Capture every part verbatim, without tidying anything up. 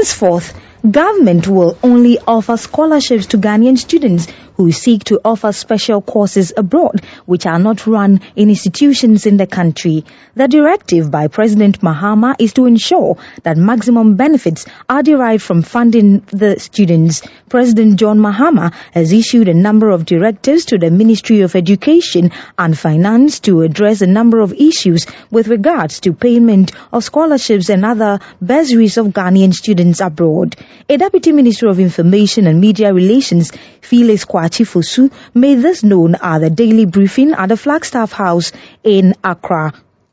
Henceforth, government will only offer scholarships to Ghanaian students who seek to offer special courses abroad, which are not run in institutions in the country. The directive by President Mahama is to ensure that maximum benefits are derived from funding the students. President John Mahama has issued a number of directives to the Ministry of Education and Finance to address a number of issues with regards to payment of scholarships and other bursaries of Ghanaian students abroad. A Deputy Minister of Information and Media Relations, Felix Kwachi Fosu, made this known at the daily briefing at the Flagstaff House in Accra.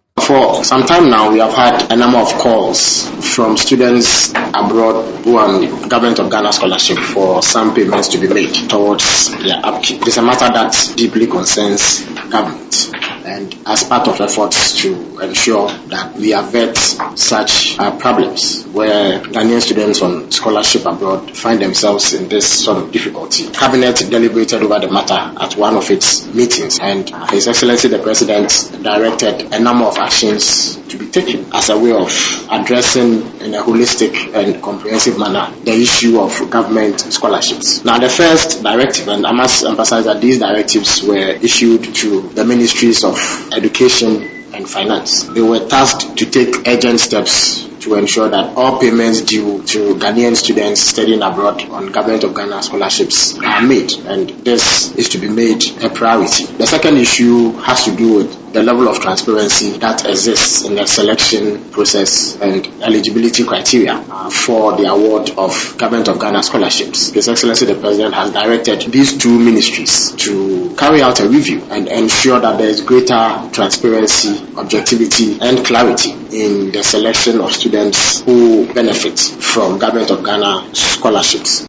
For some time now, we have had a number of calls from students abroad who are on Government of Ghana scholarship for some payments to be made towards their upkeep. It is a matter that deeply concerns government, and as part of efforts to ensure that we avert such uh, problems where Ghanaian students on scholarship abroad find themselves in this sort of difficulty, Cabinet deliberated over the matter at one of its meetings, and His Excellency the President directed a number of actions to be taken as a way of addressing in a holistic and comprehensive manner the issue of government scholarships. Now, the first directive, and I must emphasize that these directives were issued to the Ministries of Education and Finance. They were tasked to take urgent steps to ensure that all payments due to Ghanaian students studying abroad on Government of Ghana scholarships are made, and this is to be made a priority. The second issue has to do with the level of transparency that exists in the selection process and eligibility criteria uh, for the award of Government of Ghana scholarships. His Excellency the President has directed these two ministries to carry out a review and ensure that there is greater transparency, objectivity, and clarity in the selection of students who benefit from Government of Ghana scholarships.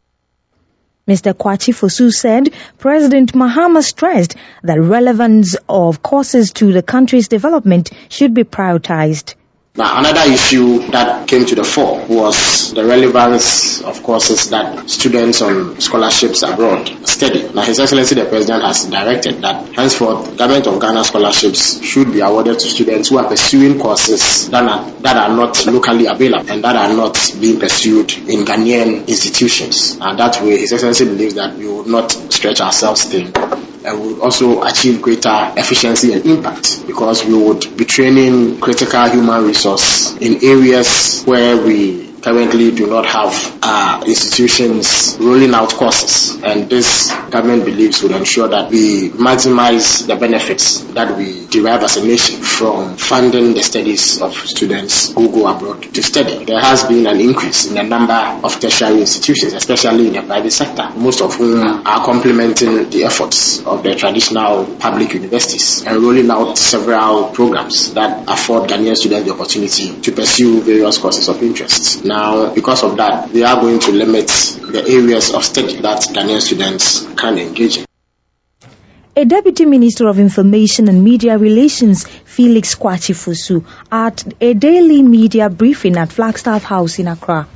Mister Kwachi Fosu said President Mahama stressed that relevance of courses to the country's development should be prioritized. Now, another issue that came to the fore was the relevance of courses that students on scholarships abroad study. Now, His Excellency the President has directed that henceforth, Government of Ghana scholarships should be awarded to students who are pursuing courses that are, that are not locally available and that are not being pursued in Ghanaian institutions. And that way, His Excellency believes that we will not stretch ourselves thin, and we will also achieve greater efficiency and impact, because we would be training critical human resource in areas where we currently do not have uh, institutions rolling out courses, and this government believes would ensure that we maximize the benefits that we derive as a nation from funding the studies of students who go abroad to study. There has been an increase in the number of tertiary institutions, especially in the private sector, most of whom are complementing the efforts of the traditional public universities and rolling out several programs that afford Ghanaian students the opportunity to pursue various courses of interest. Now, because of that, we are going to limit the areas of study that Ghanaian students can engage in. A Deputy Minister of Information and Media Relations, Felix Kwachi Fosu, at a daily media briefing at Flagstaff House in Accra.